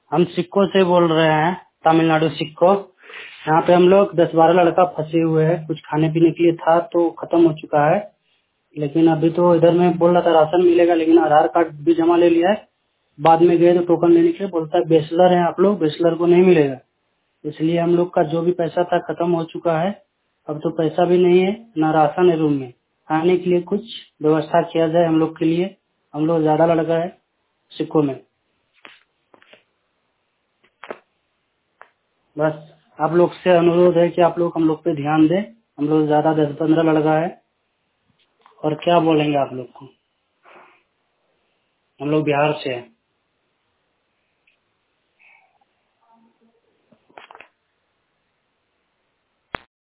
हम सिक्को से बोल रहे हैं, तमिलनाडु सिक्को। यहाँ पे हम लोग 10-12 लड़का फंसे हुए हैं। कुछ खाने पीने के लिए था तो खत्म हो चुका है, लेकिन अभी तो इधर में बोल रहा था राशन मिलेगा, लेकिन आधार कार्ड भी जमा ले लिया है। बाद में गए तो टोकन लेने के लिए बोलता है बैचलर है आप लोग, बैचलर को नहीं मिलेगा। इसलिए हम लोग का जो भी पैसा था खत्म हो चुका है। अब तो पैसा भी नहीं है, ना राशन है रूम में। खाने के लिए कुछ व्यवस्था किया जाए हम लोग के लिए। हम लोग ज्यादा लड़का है सिक्को में। बस आप लोग से अनुरोध है कि आप लोग हम लोग पे ध्यान दें। हम लोग ज्यादा 10-15 लड़का है। और क्या बोलेंगे आप लोग को, हम लोग बिहार से हैं।